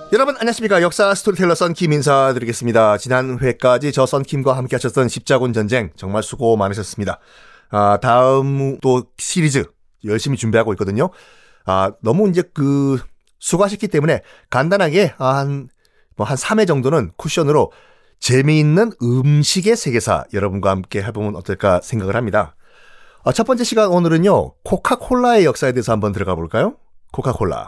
여러분 안녕하십니까. 역사 스토리텔러 썬킴 인사드리겠습니다. 지난 회까지 저 썬킴과 함께 하셨던 십자군 전쟁 정말 수고 많으셨습니다. 다음 또 시리즈 열심히 준비하고 있거든요. 너무 이제 수고하셨기 때문에 간단하게 한 3회 정도는 쿠션으로 재미있는 음식의 세계사 여러분과 함께 해보면 어떨까 생각을 합니다. 첫 번째 시간 오늘은요, 코카콜라의 역사에 대해서 한번 들어가 볼까요? 코카콜라.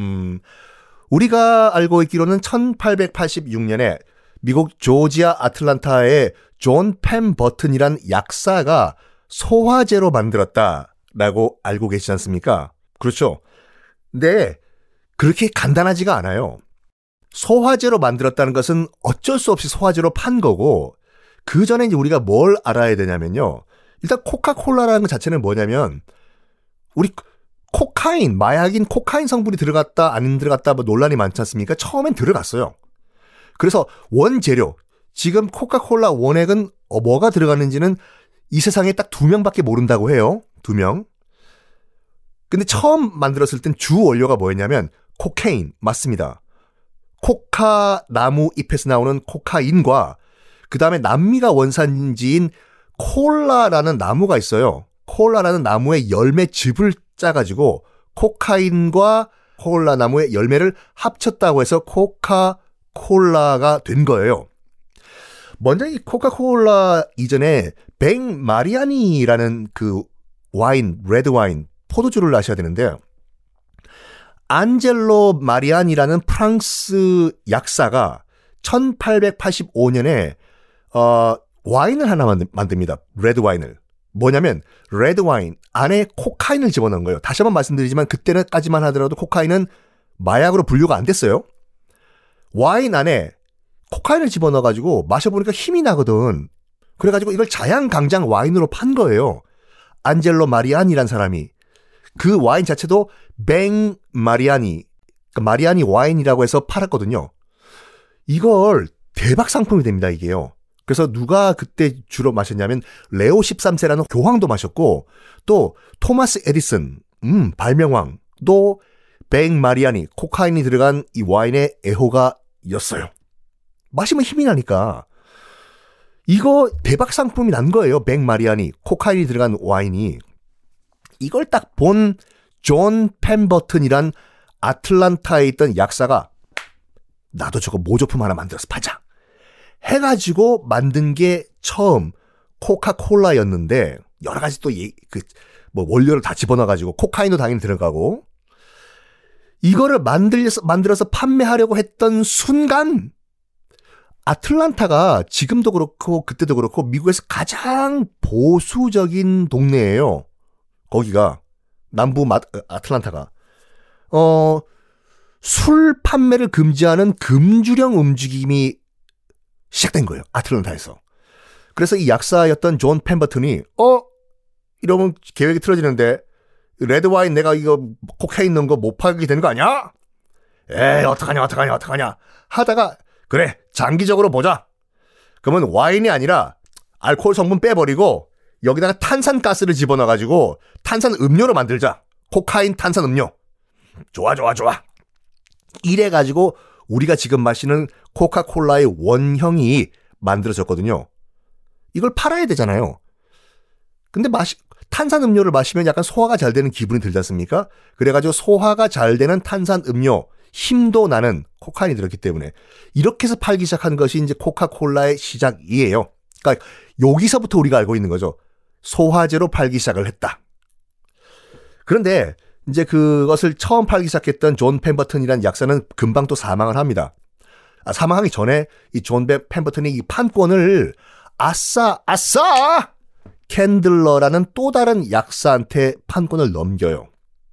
우리가 알고 있기로는 1886년에 미국 조지아 아틀란타의 존 펜버튼이란 약사가 소화제로 만들었다라고 알고 계시지 않습니까? 그렇죠. 근데 그렇게 간단하지가 않아요. 소화제로 만들었다는 것은 어쩔 수 없이 소화제로 판 거고, 그 전에 이제 우리가 뭘 알아야 되냐면요. 일단 코카콜라라는 것 자체는 뭐냐면, 우리 코카인, 마약인 코카인 성분이 들어갔다 안 들어갔다 논란이 많지 않습니까? 처음엔 들어갔어요. 그래서 원재료, 지금 코카콜라 원액은 뭐가 들어가는지는 이 세상에 딱 2명밖에 모른다고 해요. 2명. 근데 처음 만들었을 땐 주 원료가 뭐였냐면 코케인, 맞습니다. 코카 나무 잎에서 나오는 코카인과 그 다음에 남미가 원산지인 콜라라는 나무가 있어요. 콜라라는 나무의 열매즙을 짜가지고 코카인과 콜라 나무의 열매를 합쳤다고 해서 코카콜라가 된 거예요. 먼저 이 코카콜라 이전에 뱅마리아니라는 와인, 레드 와인, 포도주를 아셔야 되는데, 안젤로 마리아니라는 프랑스 약사가 1885년에 와인을 하나 만듭니다. 레드 와인을. 뭐냐면 레드 와인 안에 코카인을 집어넣은 거예요. 다시 한번 말씀드리지만 그때까지만 하더라도 코카인은 마약으로 분류가 안 됐어요. 와인 안에 코카인을 집어넣어가지고 마셔보니까 힘이 나거든. 그래가지고 이걸 자양강장 와인으로 판 거예요. 안젤로 마리아니란 사람이. 그 와인 자체도 뱅 마리아니, 마리아니 와인이라고 해서 팔았거든요. 이걸 대박 상품이 됩니다, 이게요. 그래서 누가 그때 주로 마셨냐면 레오 13세라는 교황도 마셨고, 또 토마스 에디슨, 발명왕도 뱅 마리아니, 코카인이 들어간 이 와인의 애호가였어요. 마시면 힘이 나니까. 이거 대박 상품이 난 거예요. 뱅 마리아니, 코카인이 들어간 와인이. 이걸 딱 본 존 펜버튼이란 아틀란타에 있던 약사가 나도 저거 모조품 하나 만들어서 팔자 해가지고 만든 게 처음 코카콜라였는데, 여러 가지 또 원료를 다 집어넣어가지고 코카인도 당연히 들어가고, 이거를 만들어서 판매하려고 했던 순간 아틀란타가 지금도 그렇고 그때도 그렇고 미국에서 가장 보수적인 동네예요. 거기가 남부 아틀란타가 술 판매를 금지하는 금주령 움직임이 시작된 거예요. 아틀란타에서. 그래서 이 약사였던 존 펜버튼이 이러면 계획이 틀어지는데, 레드 와인 내가 이거 코카인 넣은 거 못 팔게 되는 거 아니야? 에이 어떡하냐 하다가, 그래 장기적으로 보자. 그러면 와인이 아니라 알코올 성분 빼버리고 여기다가 탄산가스를 집어넣어가지고 탄산 음료로 만들자. 코카인 탄산 음료. 좋아. 이래가지고 우리가 지금 마시는 코카콜라의 원형이 만들어졌거든요. 이걸 팔아야 되잖아요. 근데 탄산 음료를 마시면 약간 소화가 잘 되는 기분이 들지 않습니까? 그래가지고 소화가 잘 되는 탄산 음료, 힘도 나는 코카인이 들었기 때문에 이렇게 해서 팔기 시작한 것이 이제 코카콜라의 시작이에요. 그러니까 여기서부터 우리가 알고 있는 거죠. 소화제로 팔기 시작을 했다. 그런데 이제 그것을 처음 팔기 시작했던 존 펜버튼이라는 약사는 금방 또 사망을 합니다. 사망하기 전에 이 존 펜버튼이 이 판권을 아싸 캔들러라는 또 다른 약사한테 판권을 넘겨요.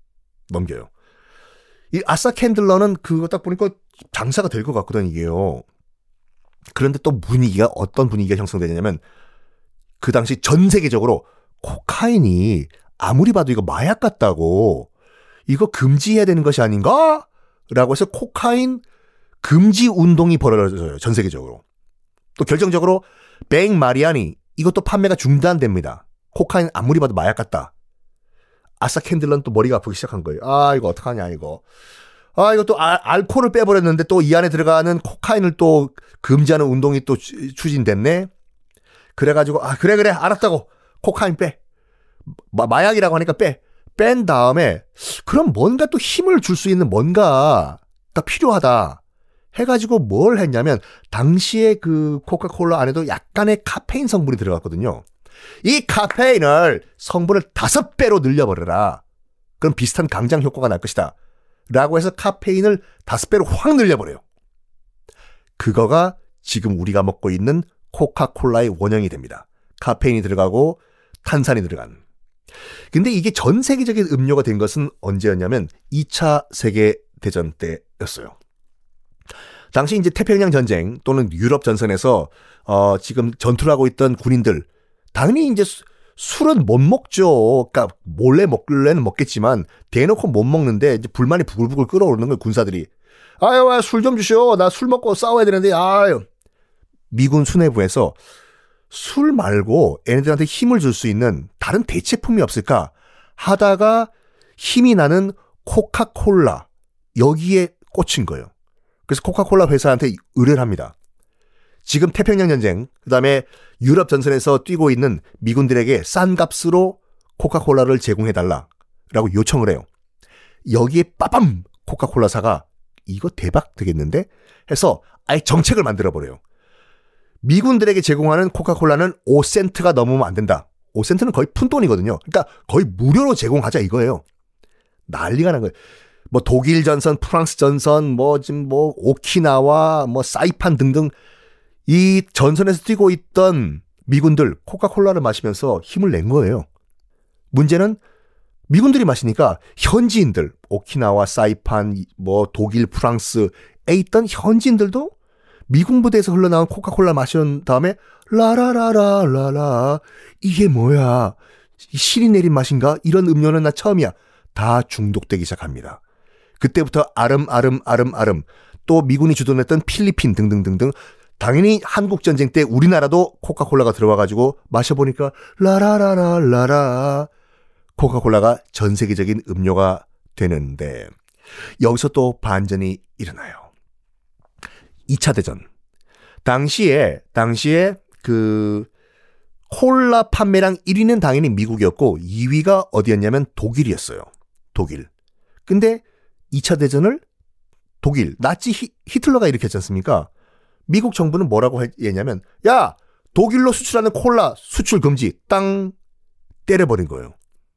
이 아싸 캔들러는 그거 딱 보니까 장사가 될 것 같거든, 이게요. 그런데 또 어떤 분위기가 형성되냐면, 그 당시 전 세계적으로 코카인이 아무리 봐도 이거 마약 같다고, 이거 금지해야 되는 것이 아닌가? 라고 해서 코카인 금지 운동이 벌어져요. 전 세계적으로. 또 결정적으로 뱅 마리아니, 이것도 판매가 중단됩니다. 코카인 아무리 봐도 마약 같다. 아싸 캔들러는 또 머리가 아프기 시작한 거예요. 이거 어떡하냐 이거. 이것도 알코올을 빼버렸는데 또 이 안에 들어가는 코카인을 또 금지하는 운동이 또 추진됐네. 그래가지고 그래 알았다고 코카인 빼. 마약이라고 하니까 뺀 다음에 그럼 뭔가 또 힘을 줄 수 있는 뭔가가 필요하다 해가지고 뭘 했냐면 당시에 그 코카콜라 안에도 약간의 카페인 성분이 들어갔거든요. 이 카페인을 성분을 5배로 늘려버려라. 그럼 비슷한 강장 효과가 날 것이다. 라고 해서 카페인을 5배로 확 늘려버려요. 그거가 지금 우리가 먹고 있는 코카콜라의 원형이 됩니다. 카페인이 들어가고 탄산이 들어간. 근데 이게 전 세계적인 음료가 된 것은 언제였냐면 2차 세계대전 때였어요. 당시 이제 태평양 전쟁 또는 유럽 전선에서 지금 전투를 하고 있던 군인들 당연히 이제 술은 못 먹죠. 그러니까 몰래 먹길래는 먹겠지만 대놓고 못 먹는데 이제 불만이 부글부글 끓어오르는 거예요. 군사들이. 술 좀 주시오. 나 술 먹고 싸워야 되는데. 미군 수뇌부에서 술 말고 얘네들한테 힘을 줄 수 있는 다른 대체품이 없을까 하다가 힘이 나는 코카콜라 여기에 꽂힌 거예요. 그래서 코카콜라 회사한테 의뢰를 합니다. 지금 태평양 전쟁, 그다음에 유럽 전선에서 뛰고 있는 미군들에게 싼 값으로 코카콜라를 제공해달라라고 요청을 해요. 여기에 빠밤 코카콜라사가 이거 대박 되겠는데 해서 아예 정책을 만들어버려요. 미군들에게 제공하는 코카콜라는 5센트가 넘으면 안 된다. 5센트는 거의 푼돈이거든요. 그러니까 거의 무료로 제공하자 이거예요. 난리가 난 거예요. 뭐 독일 전선, 프랑스 전선, 지금 오키나와, 사이판 등등 이 전선에서 뛰고 있던 미군들 코카콜라를 마시면서 힘을 낸 거예요. 문제는 미군들이 마시니까 현지인들, 오키나와, 사이판, 독일, 프랑스에 있던 현지인들도 미군 부대에서 흘러나온 코카콜라 마신 다음에 라라라라라라 이게 뭐야? 실이 내린 맛인가? 이런 음료는 나 처음이야. 다 중독되기 시작합니다. 그때부터 아름 또 미군이 주둔했던 필리핀 등등등등 당연히 한국전쟁 때 우리나라도 코카콜라가 들어와가지고 마셔보니까 라라라라라라 코카콜라가 전 세계적인 음료가 되는데 여기서 또 반전이 일어나요. 2차 대전. 당시에 그 콜라 판매량 1위는 당연히 미국이었고 2위가 어디였냐면 독일이었어요. 독일. 근데 2차 대전을 독일, 나치 히틀러가 일으켰지 않습니까? 미국 정부는 뭐라고 했냐면 야, 독일로 수출하는 콜라 수출 금지 땅 때려버린 거예요.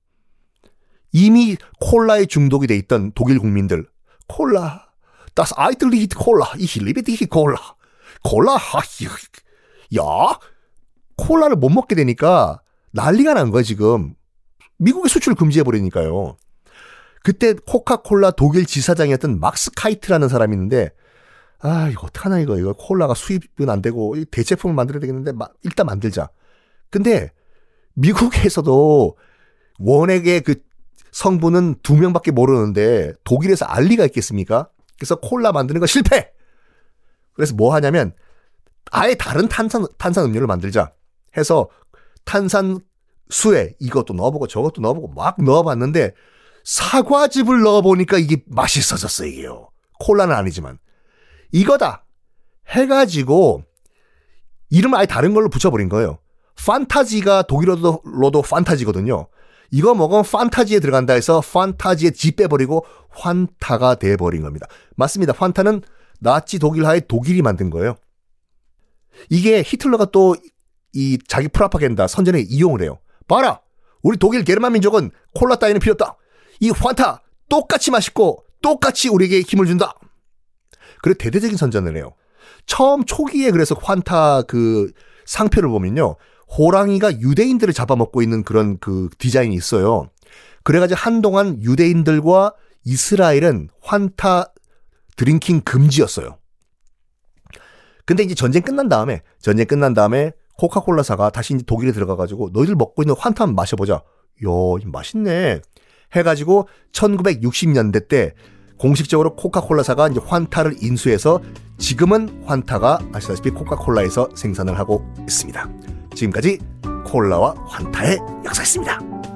이미 콜라에 중독이 돼 있던 독일 국민들 콜라 Das Eitellied Cola, ich liebe dich Cola. 콜라, 야, 콜라를 못 먹게 되니까 난리가 난 거야 지금. 미국의 수출 금지해버리니까요. 그때 코카콜라 독일 지사장이었던 막스 카이트라는 사람이 있는데 이거 어떡하나 이거 콜라가 수입은 안 되고 대체품을 만들어야 되겠는데 일단 만들자. 근데 미국에서도 원액의 그 성분은 2명밖에 모르는데 독일에서 알 리가 있겠습니까? 그래서 콜라 만드는 거 실패. 그래서 뭐 하냐면 아예 다른 탄산 음료를 만들자 해서 탄산수에 이것도 넣어보고 저것도 넣어보고 막 넣어봤는데 사과즙을 넣어보니까 이게 맛있어졌어요. 이게요. 콜라는 아니지만 이거다 해가지고 이름을 아예 다른 걸로 붙여버린 거예요. 판타지가 독일어로도 판타지거든요. 이거 먹으면 판타지에 들어간다 해서 판타지에 지 빼버리고 환타가 돼버린 겁니다. 맞습니다. 환타는 나치 독일하에 독일이 만든 거예요. 이게 히틀러가 또 이 자기 프로파간다 선전에 이용을 해요. 봐라, 우리 독일 게르만 민족은 콜라 따위는 필요 없다. 이 환타 똑같이 맛있고 똑같이 우리에게 힘을 준다. 그래 대대적인 선전을 해요. 처음 초기에 그래서 환타 그 상표를 보면요, 호랑이가 유대인들을 잡아먹고 있는 그런 그 디자인이 있어요. 그래가지고 한동안 유대인들과 이스라엘은 환타 드링킹 금지였어요. 근데 이제 전쟁 끝난 다음에 코카콜라사가 다시 이제 독일에 들어가가지고 너희들 먹고 있는 환타 한번 마셔보자. 맛있네. 해가지고 1960년대 때 공식적으로 코카콜라사가 이제 환타를 인수해서 지금은 환타가 아시다시피 코카콜라에서 생산을 하고 있습니다. 지금까지 콜라와 환타의 역사였습니다.